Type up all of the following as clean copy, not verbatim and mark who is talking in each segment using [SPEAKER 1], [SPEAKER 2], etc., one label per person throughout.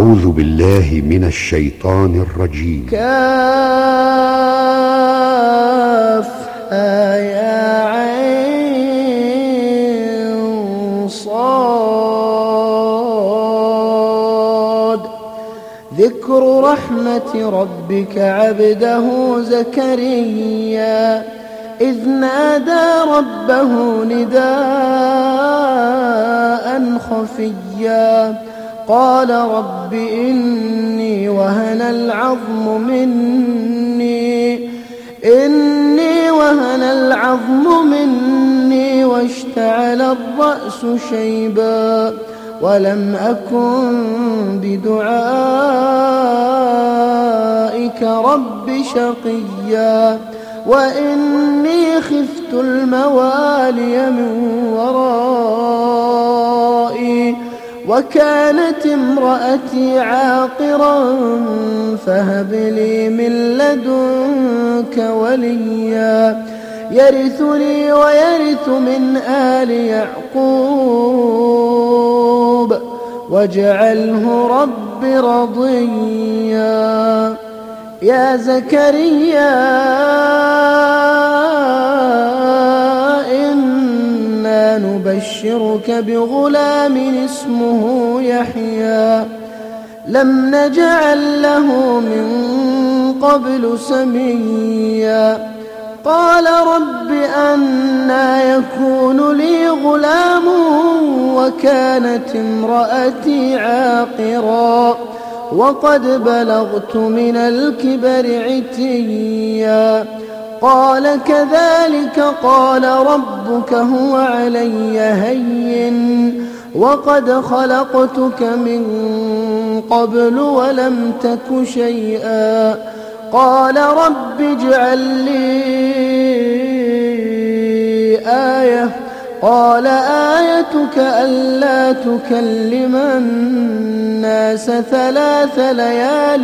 [SPEAKER 1] أعوذ بالله من الشيطان الرجيم.
[SPEAKER 2] كافها يا عين صاد. ذكر رحمة ربك عبده زكريا إذ نادى ربه نداء خفيا قال رب إني وهن العظم مني واشتعل الرأس شيبا ولم أكن بدعائك رب شقيا وإني خفت الموالي من ورائي وكانت امرأتي عاقرا فهب لي من لدنك وليا يرثني ويرث من آل يعقوب واجعله رب رضيا. يا زكريا إنا نبشرك بغلام اسمه يحيى لم نجعل له من قبل سميا. قال رب أنى يكون لي غلام وكانت امرأتي عاقرا وقد بلغت من الكبر عتيا. قال كذلك قال ربك هو علي هين وقد خلقتك من قبل ولم تك شيئا. قال رب اجعل لي آية. قال آيتك ألا تكلم الناس 3 ليال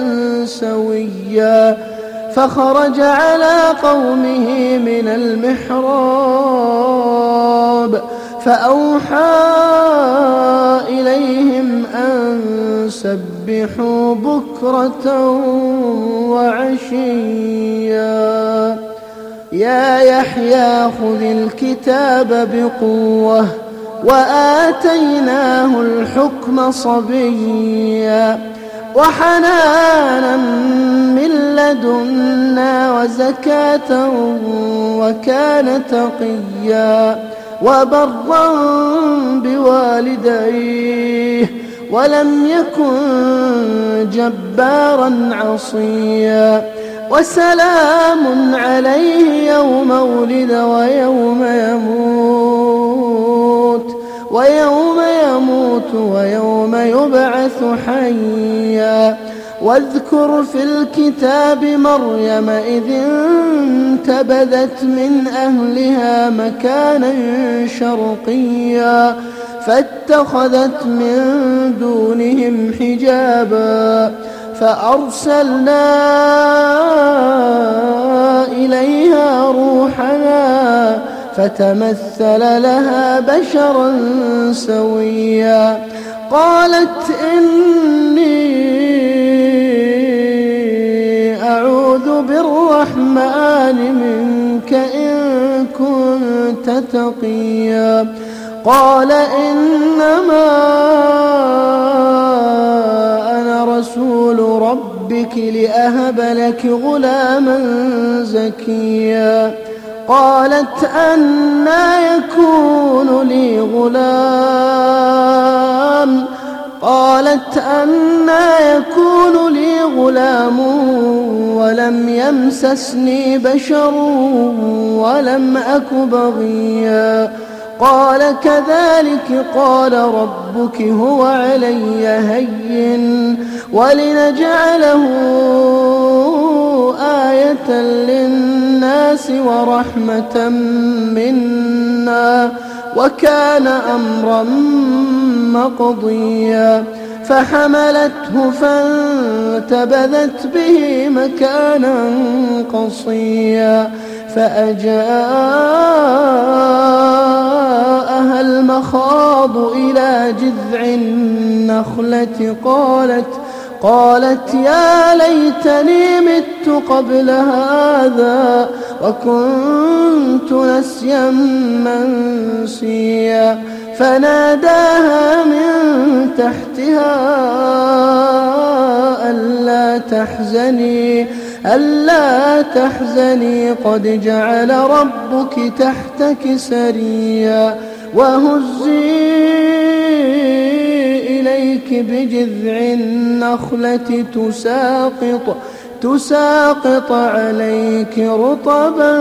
[SPEAKER 2] سويا. فخرج على قومه من المحراب فأوحى إليهم أن سبحوا بكرة وعشيا. يا يحيى خذ الكتاب بقوة وآتيناه الحكم صبيا وحنانا من لدنا وزكاة وكان تقيا وبرا بوالديه ولم يكن جبارا عصيا. وسلام عليه يوم ولد ويوم يموت ويوم يبعث حيا. واذكر في الكتاب مريم إذ انتبذت من أهلها مكانا شرقيا فاتخذت من دونهم حجابا فأرسلنا إليها روحنا فتمثل لها بشرا سويا. قالت إني أعوذ بالرحمن منك إن كنت تقيا. قال إنما أنا رسول ربك لأهب لك غلاما زكيا. قالت أنى يكون لي غلام ولم يمسسني بشر ولم أك بغيا. قال كذلك قال ربك هو علي هين ولنجعله آية للناس ورحمة منا وكان أمرا مقضيا. فحملته فانتبذت به مكانا قصيا فأجاءها المخاض إلى جذع النخلة قالت يا ليتني مت قبل هذا وكنت نسيا منسيا فناداها من تحتها ألا تحزني قد جعل ربك تحتك سريا وهزي إليك بجذع النخلة تساقط عليك رطبا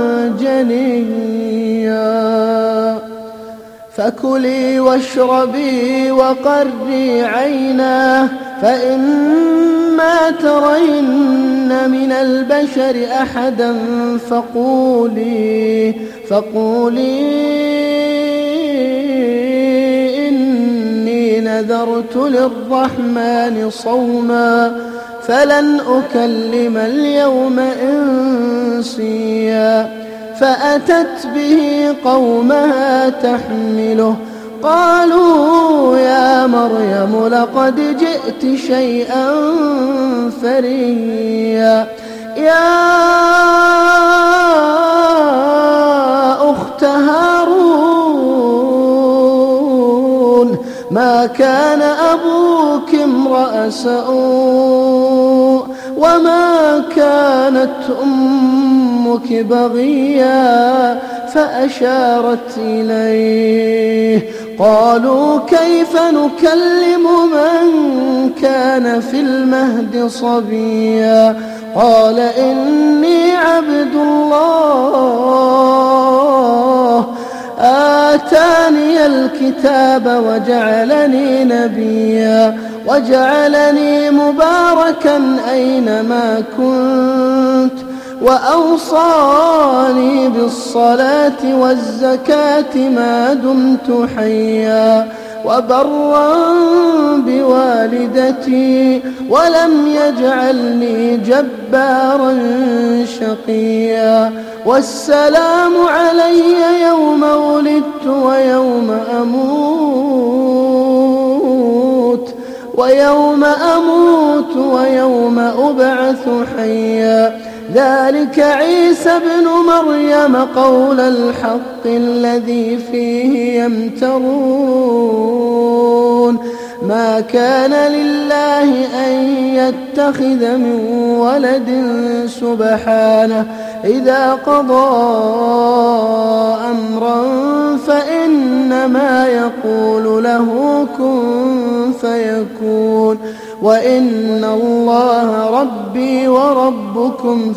[SPEAKER 2] جنيا فكلي واشربي وقري عينا فإما ترين من البشر أحدا فقولي إني نذرت للرحمن صوما فلن أكلم اليوم إنسيا فأتت به قومها تحمله قالوا يا مريم لقد جئت شيئا فريا يا أخت هارون ما كان أبوك امرأ سوء وما كانت أمك بغيا فأشارت إليه قالوا كيف نكلم من كان في المهد صبيا قال إني عبد الله آتاني الكتاب وجعلني نبيا وجعلني مباركا أينما كنت وأوصاني بالصلاة والزكاة ما دمت حيا وبرا بوالدتي ولم يجعلني جبارا شقيا والسلام علي يوم ولدت ويوم أموت ويوم أبعث حيا ذلك عيسى ابن مريم قول الحق الذي فيه يمترون ما كان لله أن يتخذ من ولد سبحانه إذا قضى أمرا فإنما يقول له كن فيكون وإن الله ربي وربكم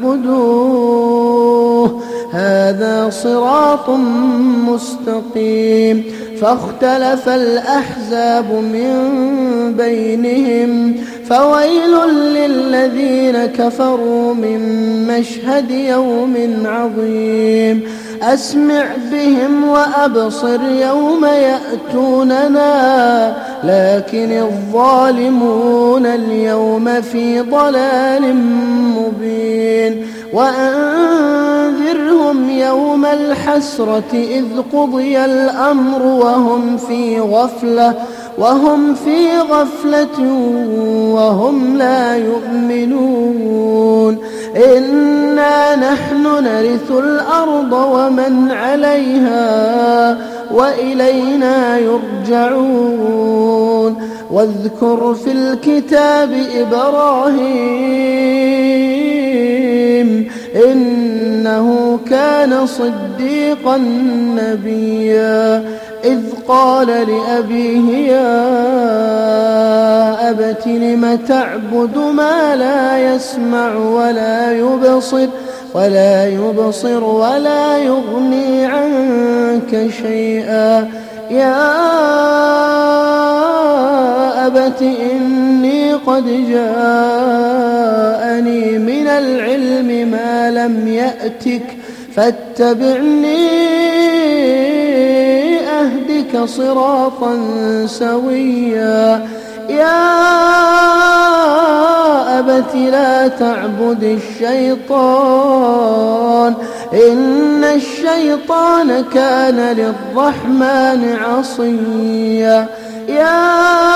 [SPEAKER 2] فاعبدوه هذا صراط مستقيم فاختلف الأحزاب من بينهم فويل للذين كفروا من مشهد يوم عظيم أسمع بهم وأبصر يوم يأتوننا لكن الظالمون اليوم في ضلال مبين وأنذرهم يوم الحسرة إذ قضي الأمر وهم في غفلة وهم لا يؤمنون إنا نحن نرث الأرض ومن عليها وإلينا يرجعون واذكر في الكتاب إبراهيم إنه كان صديقا نبيا إذ قال لأبيه يا أبت لم تعبد ما لا يسمع ولا يبصر ولا يغني عنك شيئا يا أبت إني قد جاءني من العلم ما لم يأتك فاتبعني أهدك صراطا سويا يا أبت لا تعبد الشيطان إن الشيطان كان للرحمن عصيا يا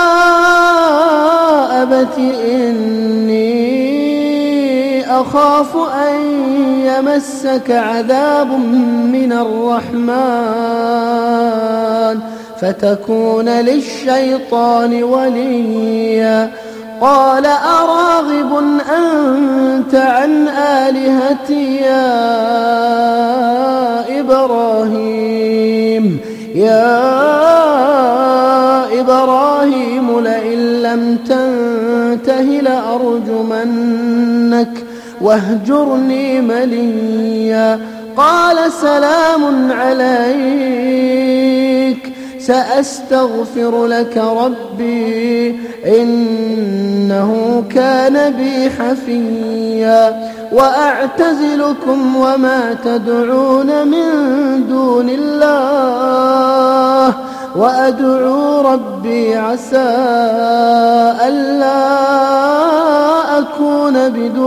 [SPEAKER 2] أبت إني أخاف أن يمسك عذاب من الرحمن فتكون للشيطان وليا. قال أراغب أنت عن آلهتي يا إبراهيم لئن لم تنته لأرجمنك واهجرني مليا. قال سلام عليك سأستغفر لك ربي إنه كان بي حفيا. وأعتزلكم وما تدعون من دون الله وأدعو ربي عسى ألا أكون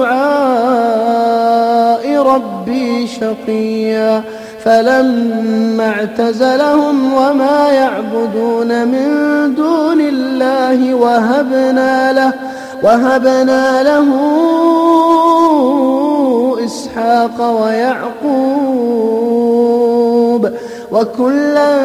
[SPEAKER 2] بدعاء ربي شقيا. فلما اعتزلهم وما يعبدون من دون الله وهبنا له إسحاق ويعقوب وكلا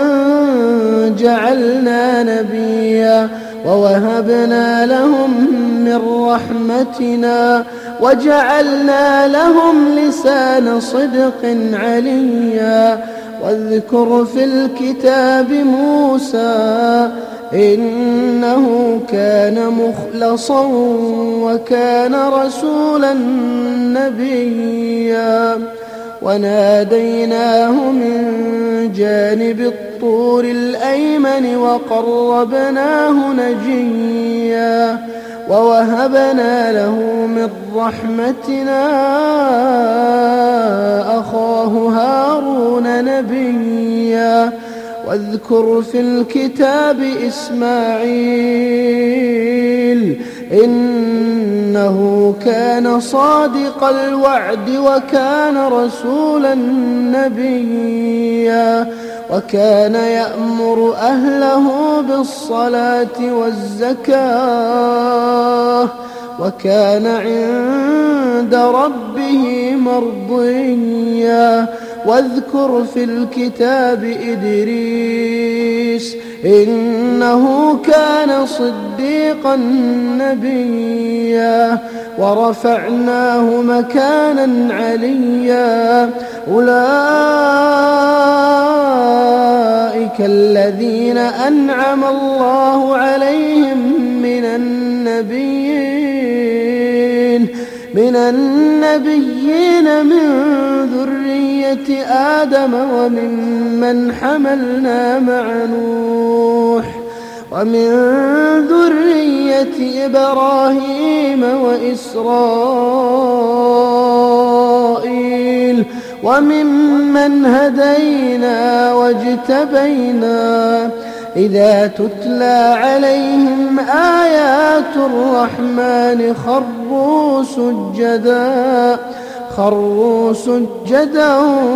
[SPEAKER 2] جعلنا نبيا ووهبنا لهم من رحمتنا وجعلنا لهم لسان صدق عليا. واذكر في الكتاب موسى إنه كان مخلصا وكان رسولا نبيا. وناديناه من جانب الطور الأيمن وقربناه نجيا. ووهبنا له من رحمتنا أخاه هارون نبيا. واذكر في الكتاب إسماعيل إنه كان صادق الوعد وكان رسولا نبيا. وكان يأمر أهله بالصلاة والزكاة وكان عند ربه مرضيا. واذكر في الكتاب إدريس إنه كان صديقا نبيا. ورفعناه مكانا عليا. أولئك الذين أنعم الله عليهم من النبيين من ذرية آدم وممن حملنا مع نوح ومن ذرية إبراهيم وإسرائيل وممن هدينا واجتبينا. إذا تتلى عليهم آيات الرحمن خروا سجدا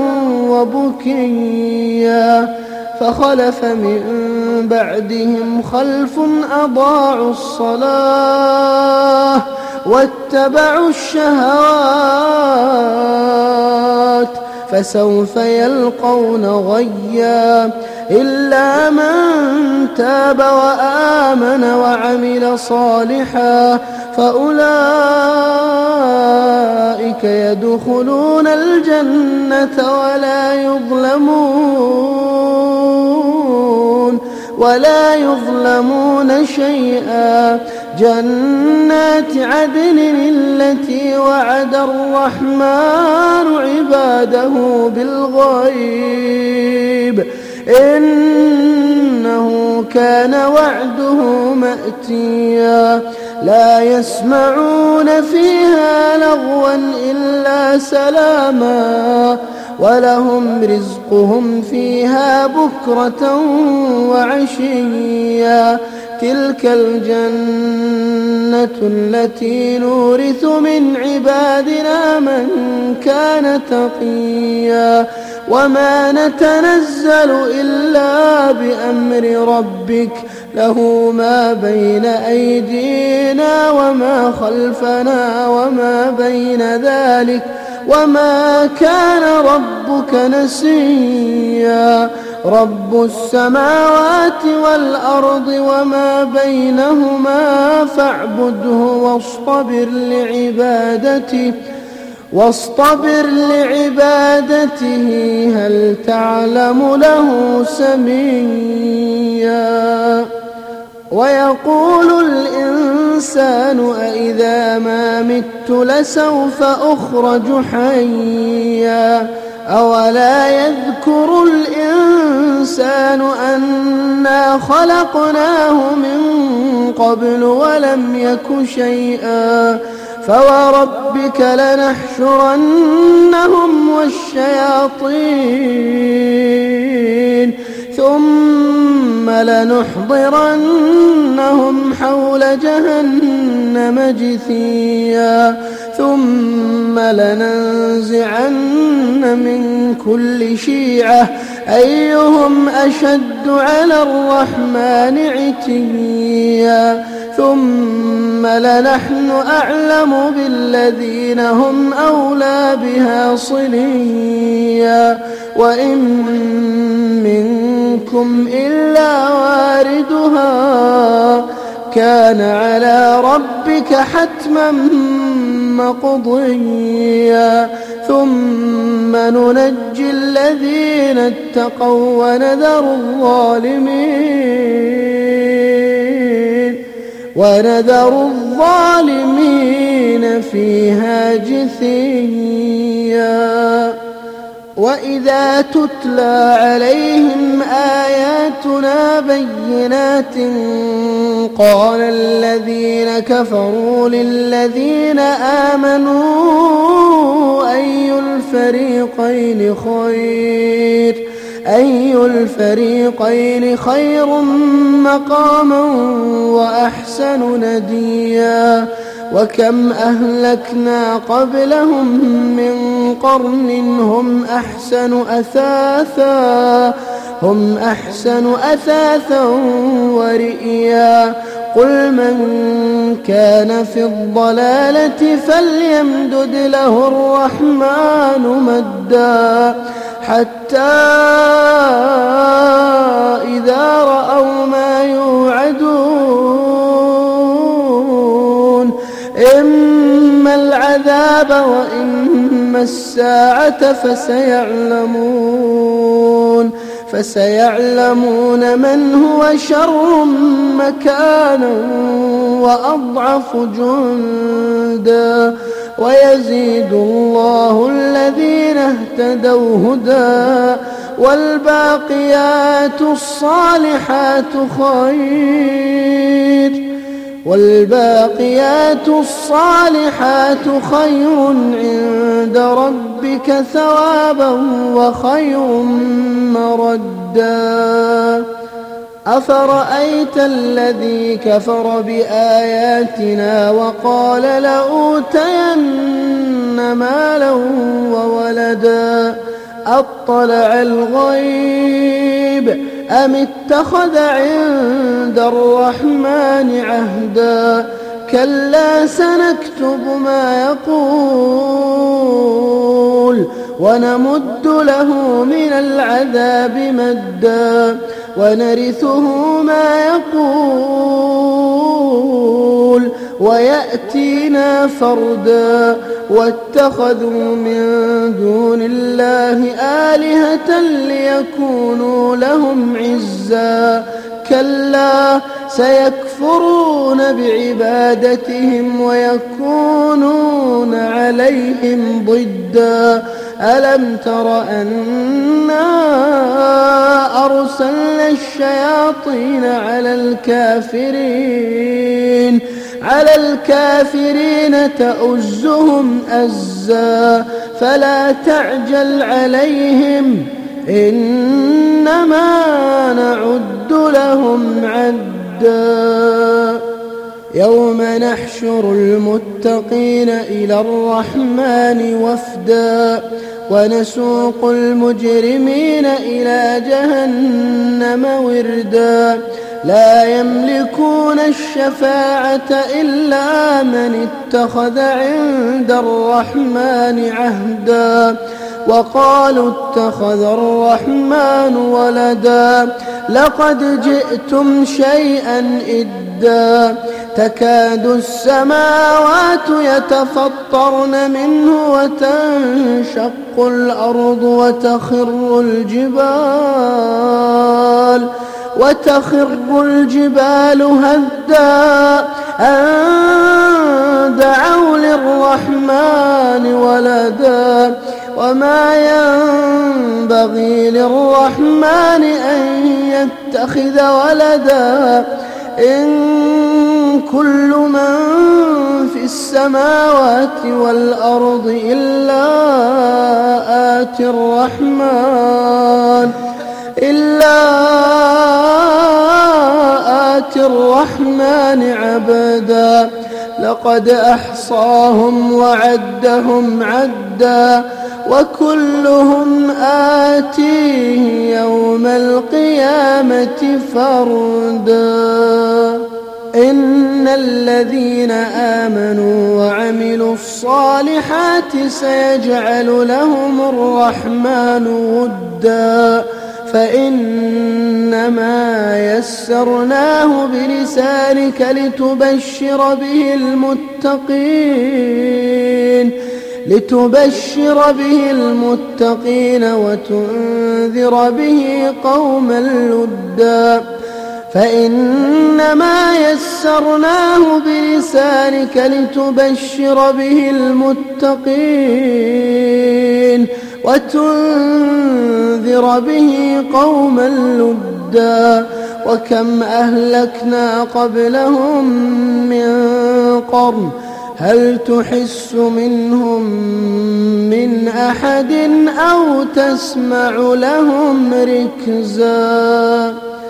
[SPEAKER 2] وبكيا. فخلف من بعدهم خلف أضاعوا الصلاة واتبعوا الشهوات فسوف يلقون غيا. إلا من تاب وآمن وعمل صالحا فأولئك يدخلون الجنة ولا يظلمون شيئا. جنات عدن التي وعد الرحمن عباده بالغيب إنه كان وعده مأتيا. لا يسمعون فيها لغوا إلا سلاما ولهم رزقهم فيها بكرة وعشيا. تلك الجنة التي نورث من عبادنا من كان تقيا. وما نتنزل إلا بأمر ربك له ما بين أيدينا وما خلفنا وما بين ذلك وما كان ربك نسيا رب السماوات والأرض وما بينهما فاعبده واصطبر لعبادته هل تعلم له سميا ويقول الإنسان أإذا ما مت لسوف أخرج حيا أولا يذكر الإنسان أنا خلقناه من قبل ولم يك شيئا فوربك لنحشرنهم والشياطين ثم لنحضرنهم حول جهنم جثيا ثم لننزعن من كل شيعة أيهم أشد على الرحمن عتيا ثم لنحن أعلم بالذين هم أولى بها صليا وإن منكم إلا واردها كان على ربك حتما مقضيا ثم ننجي الذين اتقوا ونذر الظالمين فيها جثيا وإذا تتلى عليهم آياتنا بينات قال الذين كفروا للذين آمنوا أي الفريقين خير مقاما وأحسن نديا وكم أهلكنا قبلهم من قرن هم أحسن أثاثا ورئيا قل من كان في الضلالة فليمدد له الرحمن مدا حتى إذا رأوا ما يوعدون إما العذاب وإما الساعة فسيعلمون من هو شر مكانا وأضعف جندا ويزيد الله الذين اهتدوا هدى والباقيات الصالحات خير عند ربك ثوابا وخير مردا أفرأيت الذي كفر بآياتنا وقال لأوتين مالا وولدا أطلع الغيب أم اتخذ عند الرحمن عهدا كلا سنكتب ما يقول ونمد له من العذاب مدا ونرثه ما يقول ويأتينا فردا واتخذوا من دون الله آلهة ليكونوا لهم عزا كلا سيكفرون بعبادتهم ويكونون عليهم ضدا ألم تر أنا أرسلنا الشياطين على الكافرين تؤزهم أزا فلا تعجل عليهم إنما نعد لهم عدا يوم نحشر المتقين إلى الرحمن وفدا ونسوق المجرمين إلى جهنم وردا لا يملكون الشفاعة إلا من اتخذ عند الرحمن عهدا وقالوا اتخذ الرحمن ولدا لقد جئتم شيئا إدا تكاد السماوات يتفطرن منه وتنشق الأرض وتخر الجبال هدا أن دعوا للرحمن ولدا وما ينبغي للرحمن أن يتخذ ولدا إن كل من في السماوات والأرض إلا آتي الرحمن عبدا لقد أحصاهم وعدهم عدا وكلهم آتيه يوم القيامة فردا إن الذين آمنوا وعملوا الصالحات سيجعل لهم الرحمن ودا فإنما يسرناه بلسانك لتبشر به المتقين وتنذر به قوما لدا فإنما يسرناه بلسانك لتبشر به المتقين وتنذر به قوما لدا وكم أهلكنا قبلهم من قرن هل تحس منهم من أحد أو تسمع لهم ركزا